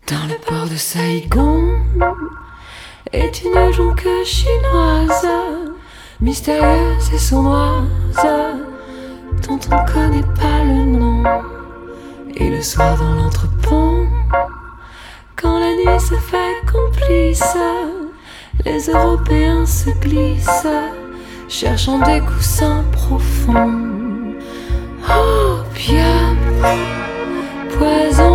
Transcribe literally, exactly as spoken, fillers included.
Dans le port de Saïgon est une jonque chinoise, mystérieuse et sournoise, dont on ne connaît pas le nom. Et le soir dans l'entrepont, quand la nuit se fait complice, les Européens se glissent, cherchant des coussins profonds. Opium, poison